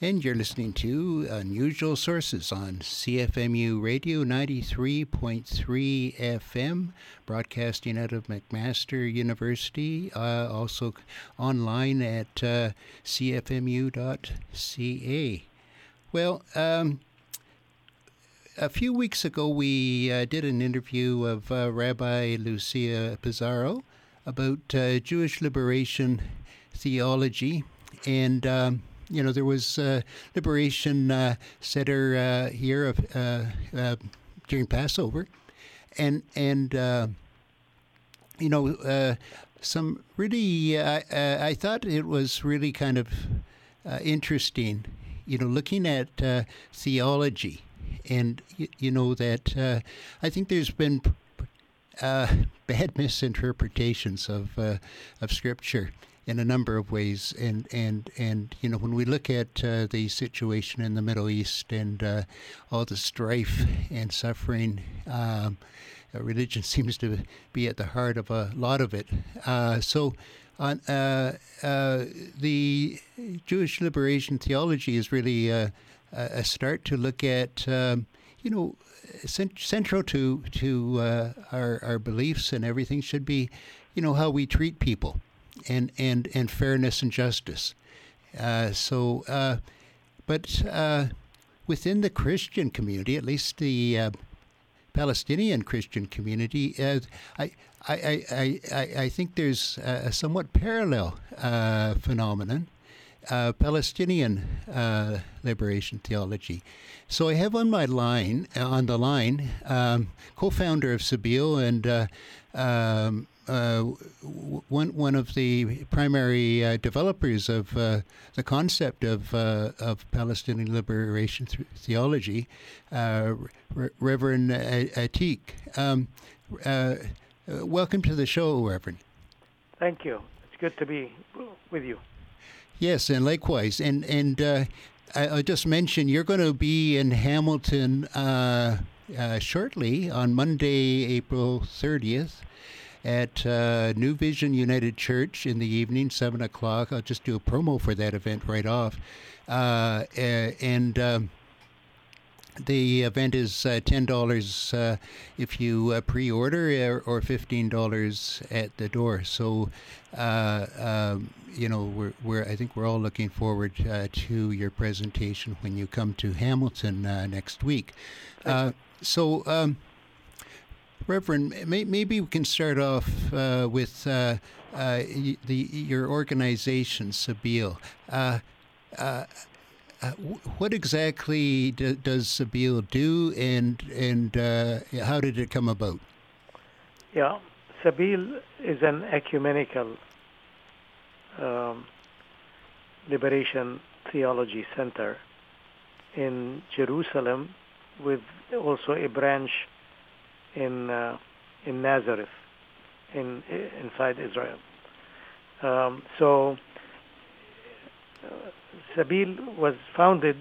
And you're listening to Unusual Sources on CFMU Radio 93.3 FM, broadcasting out of McMaster University, also online at cfmu.ca. Well, a few weeks ago we did an interview of Rabbi Lucia Pizarro about Jewish liberation theology, and there was Liberation Center here during Passover, and some really I thought it was really kind of interesting, looking at theology, and that I think there's been bad misinterpretations of Scripture in a number of ways, and when we look at the situation in the Middle East and all the strife and suffering, religion seems to be at the heart of a lot of it. So on the Jewish liberation theology is really a start to look at central to our beliefs and everything should be how we treat people. And fairness and justice. But within the Christian community, at least the Palestinian Christian community, I think there's a somewhat parallel phenomenon, Palestinian liberation theology. So I have on the line, co-founder of Sabeel and one of the primary developers of the concept of Palestinian liberation theology, Reverend Atiq. Welcome to the show, Reverend. Thank you. It's good to be with you. Yes, and likewise. And I just mentioned you're going to be in Hamilton shortly on Monday, April 30th. At New Vision United Church in the evening, 7 o'clock. I'll just do a promo for that event right off. The event is $10 if you pre-order, or $15 at the door. So, I think we're all looking forward to your presentation when you come to Hamilton next week. Reverend, maybe we can start off with your organization, Sabeel. What exactly does Sabeel do, and how did it come about? Yeah, Sabeel is an ecumenical liberation theology center in Jerusalem, with also a branch in Nazareth, inside Israel. Sabeel was founded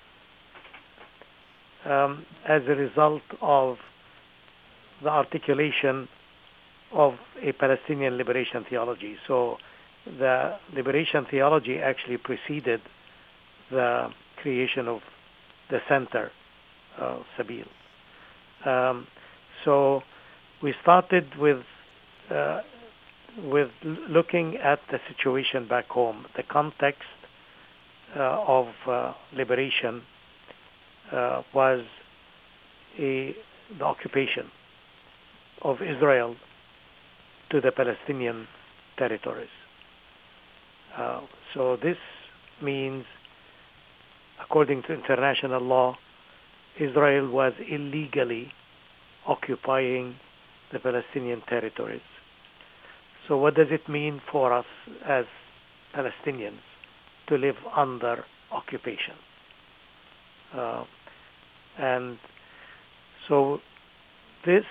as a result of the articulation of a Palestinian liberation theology. So the liberation theology actually preceded the creation of the center, Sabeel. So we started with looking at the situation back home. The context of liberation was the occupation of Israel to the Palestinian territories. So this means, according to international law, Israel was illegally occupying the Palestinian territories. So what does it mean for us as Palestinians to live under occupation? And so this,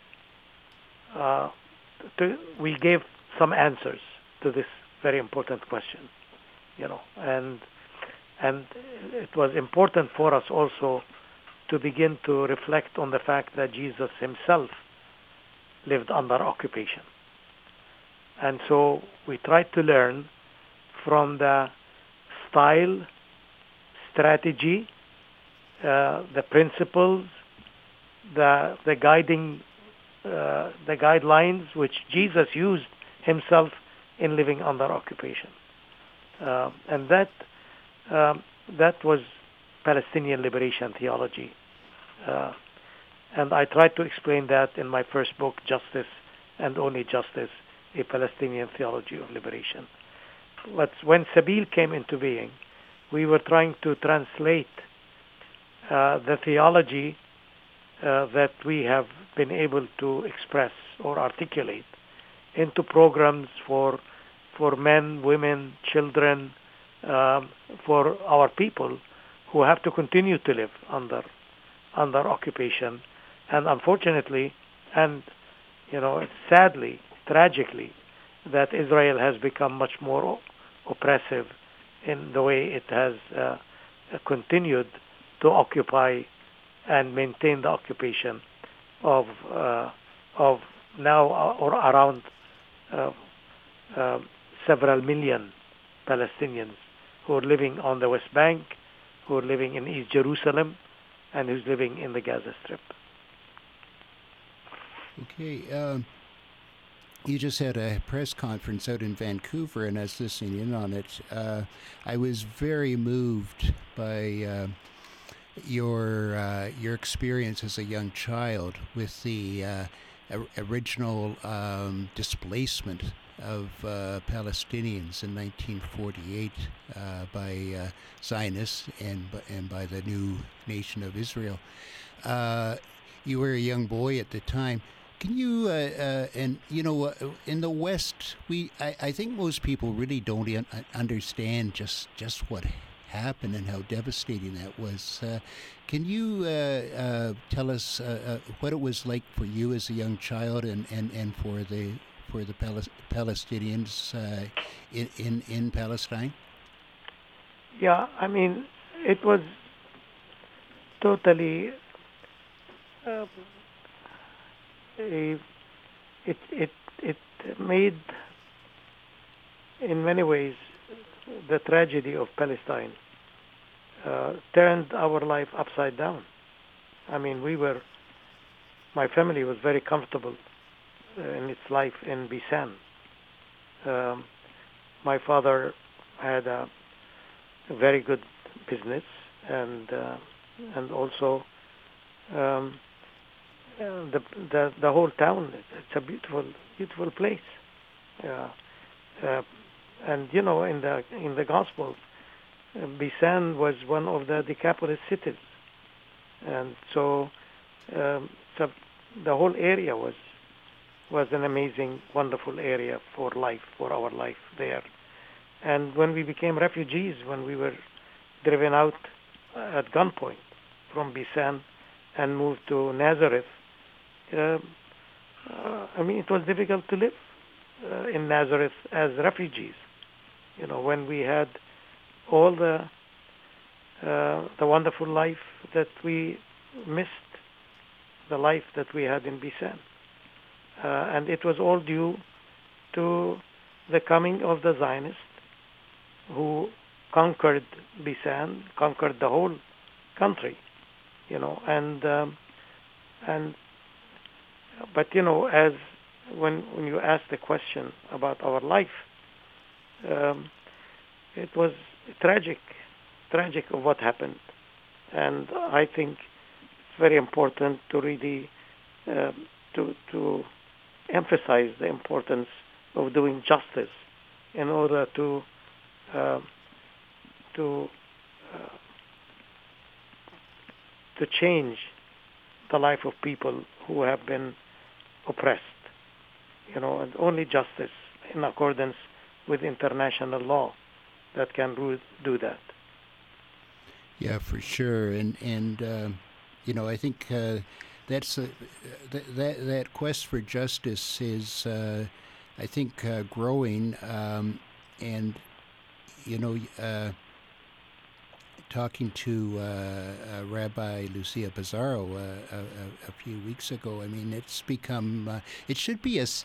we gave some answers to this very important question, and it was important for us also to begin to reflect on the fact that Jesus himself lived under occupation. And so we tried to learn from the style, strategy, the principles, the guiding, the guidelines which Jesus used himself in living under occupation, and that was Palestinian liberation theology, and I tried to explain that in my first book, Justice and Only Justice: A Palestinian Theology of Liberation. But when Sabeel came into being, we were trying to translate the theology that we have been able to express or articulate into programs for men, women, children, for our people who have to continue to live under occupation, and unfortunately, and sadly, tragically, that Israel has become much more oppressive in the way it has continued to occupy and maintain the occupation of now or around several million Palestinians who are living on the West Bank, who are living in East Jerusalem, and who's living in the Gaza Strip. Okay. You just had a press conference out in Vancouver, and I was listening in on it. I was very moved by your experience as a young child with the original displacement of Palestinians in 1948 by Zionists and by the new nation of Israel. You were a young boy at the time. Can you, in the West, I think most people really don't understand just what happened and how devastating that was. Can you tell us what it was like for you as a young child and for the Palestinians in Palestine? Yeah, I mean, it was totally. It made, in many ways, the tragedy of Palestine turned our life upside down. I mean, my family was very comfortable in its life in Bisan. My father had a very good business, and also the whole town. It's a beautiful place. And in the Gospel, Bisan was one of the Decapolis cities, and so the whole area was an amazing, wonderful area for our life there. And when we became refugees, when we were driven out at gunpoint from Bisan and moved to Nazareth, it was difficult to live in Nazareth as refugees. When we had all the wonderful life that we missed, the life that we had in Bisan. And it was all due to the coming of the Zionists who conquered Bisan, conquered the whole country, but as when you ask the question about our life, it was tragic of what happened, and I think it's very important to really to emphasize the importance of doing justice in order to change the life of people who have been oppressed, and only justice in accordance with international law that can do that. Yeah, for sure, and I think that's that quest for justice is I think growing, and talking to Rabbi Lucia Pizarro a few weeks ago. I mean, it's become it should be a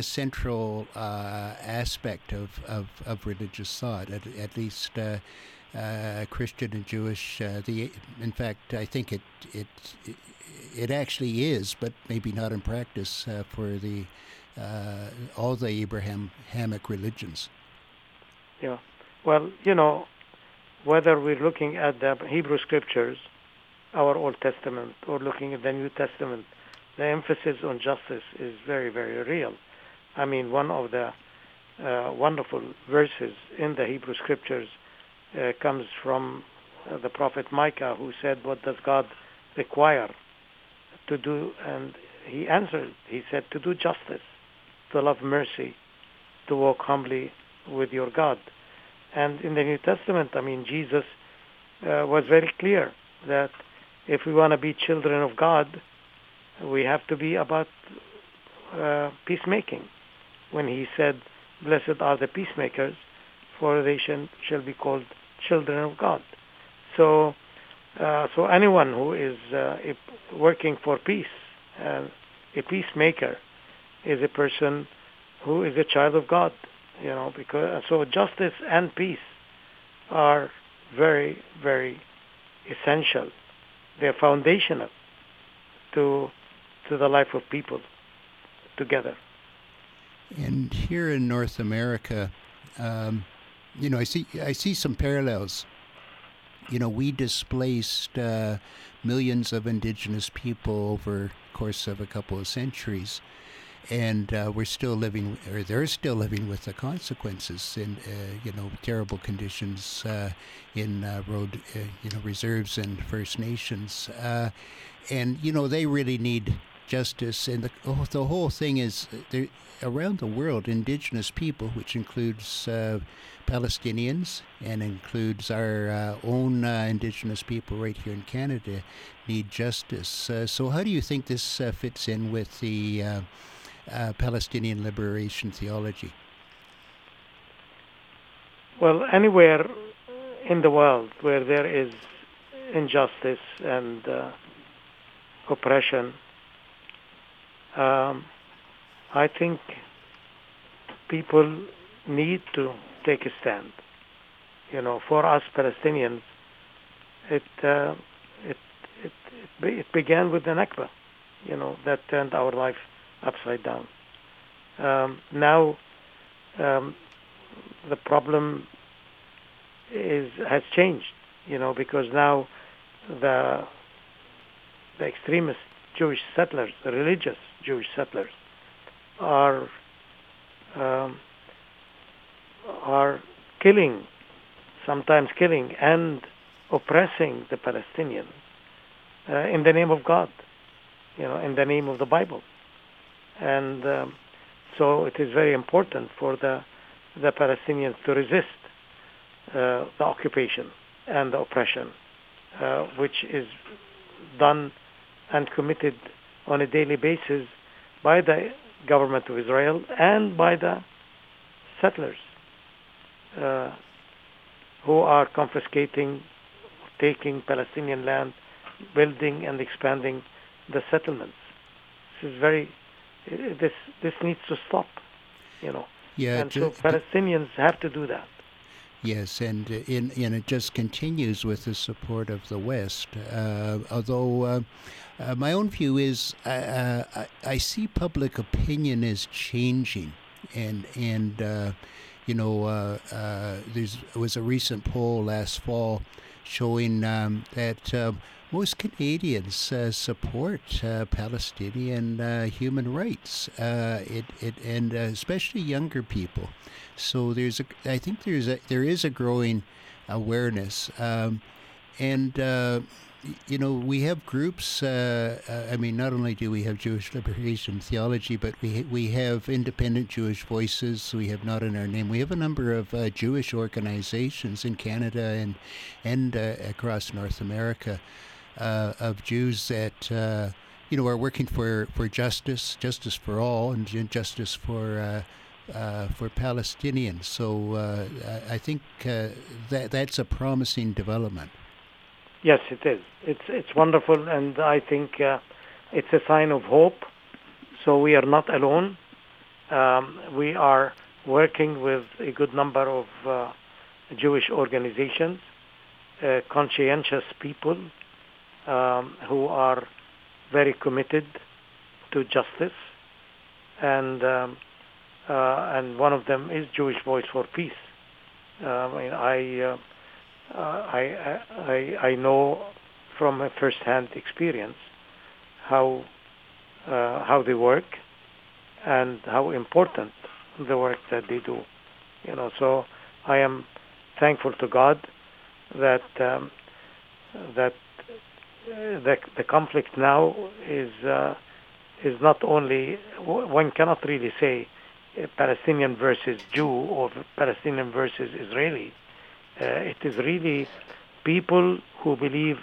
central aspect of religious thought. At least Christian and Jewish. In fact, I think it actually is, but maybe not in practice for the all the Abrahamic religions. Yeah. Well, whether we're looking at the Hebrew Scriptures, our Old Testament, or looking at the New Testament, the emphasis on justice is very, very real. I mean, one of the wonderful verses in the Hebrew Scriptures comes from the prophet Micah, who said, "What does God require to do?" And he answered, he said, "To do justice, to love mercy, to walk humbly with your God." And in the New Testament, I mean, Jesus was very clear that if we want to be children of God, we have to be about peacemaking. When he said, "Blessed are the peacemakers, for they shall be called children of God." So anyone who is working for peace, a peacemaker, is a person who is a child of God. Because so justice and peace are very, very essential. They're foundational to the life of people together. And here in North America, I see some parallels. We displaced millions of indigenous people over the course of a couple of centuries. And we're still living, or they're still living with the consequences in, terrible conditions in road, reserves and First Nations. And they really need justice. And the whole thing is, around the world, indigenous people, which includes Palestinians and includes our own indigenous people right here in Canada, need justice. So how do you think this fits in with the Palestinian liberation theology? Well, anywhere in the world where there is injustice and oppression, I think people need to take a stand. For us Palestinians, it began with the Nakba, that turned our life upside down. Now the problem has changed, because now the extremist Jewish settlers, the religious Jewish settlers, are sometimes killing and oppressing the Palestinians in the name of God, in the name of the Bible. And so it is very important for the Palestinians to resist the occupation and the oppression, which is done and committed on a daily basis by the government of Israel and by the settlers who are confiscating, taking Palestinian land, building and expanding the settlements. This needs to stop, Yeah, and so Palestinians have to do that. Yes, and it just continues with the support of the West. Although my own view is, I see public opinion is changing, and there was a recent poll last fall showing that most Canadians support Palestinian human rights, and especially younger people. So I think there is a growing awareness, and we have groups. Not only do we have Jewish Liberation Theology, but we have Independent Jewish Voices. We have Not in Our Name. We have a number of Jewish organizations in Canada and across North America of Jews that are working for justice for all, and justice for Palestinians. So I think that's a promising development. Yes, it is. It's wonderful, and I think it's a sign of hope. So we are not alone. We are working with a good number of Jewish organizations conscientious people who are very committed to justice, and one of them is Jewish Voice for Peace. I know from a first-hand experience how they work and how important the work that they do. So I am thankful to God that the conflict now is not only, one cannot really say Palestinian versus Jew or Palestinian versus Israeli. It is really people who believe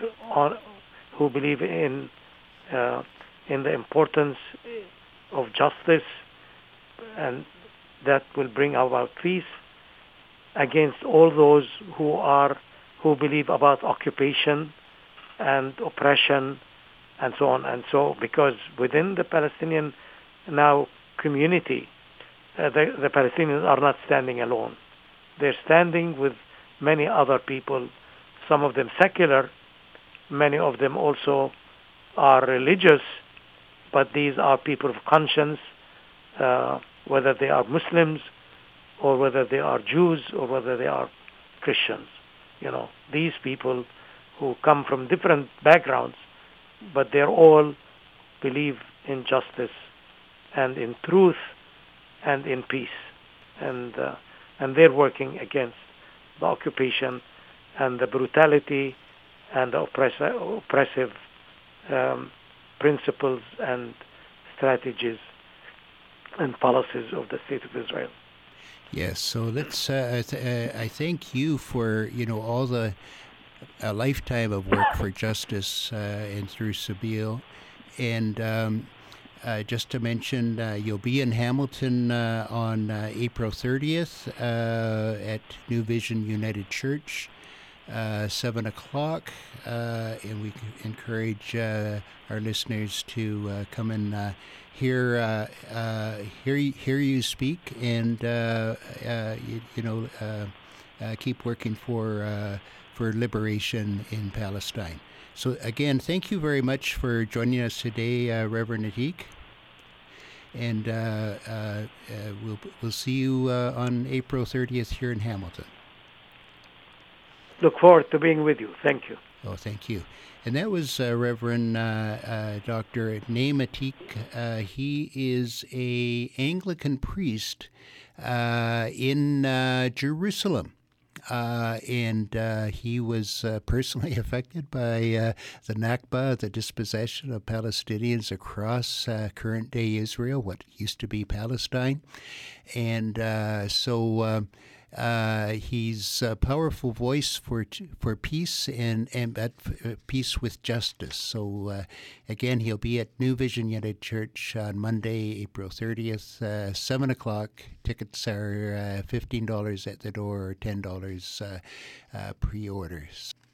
in the importance of justice, and that will bring about peace against all those who believe about occupation and oppression and so on. And so, because within the Palestinian now community, the Palestinians are not standing alone. They're standing with many other people, some of them secular, many of them also are religious, but these are people of conscience, whether they are Muslims or whether they are Jews or whether they are Christians. These people who come from different backgrounds, but they all believe in justice and in truth and in peace, and they're working against the occupation and the brutality and the oppressive principles and strategies and policies of the State of Israel. Yes, so let's. I thank you for all the a lifetime of work for justice and through Sabeel, and just to mention, you'll be in Hamilton on April 30th at New Vision United Church, 7 o'clock, and we encourage our listeners to come and hear you speak, and keep working for liberation in Palestine. So again, thank you very much for joining us today, Reverend Atiq, and we'll see you on April 30th here in Hamilton. Look forward to being with you. Thank you. Oh, thank you. And that was Reverend Dr. Naim Atiq. He is an Anglican priest in Jerusalem. And he was personally affected by the Nakba, the dispossession of Palestinians across current-day Israel, what used to be Palestine. And so he's a powerful voice for peace and peace with justice. So again, he'll be at New Vision United Church on Monday, April 30th, 7 o'clock. Tickets are $15 at the door or $10 pre-orders.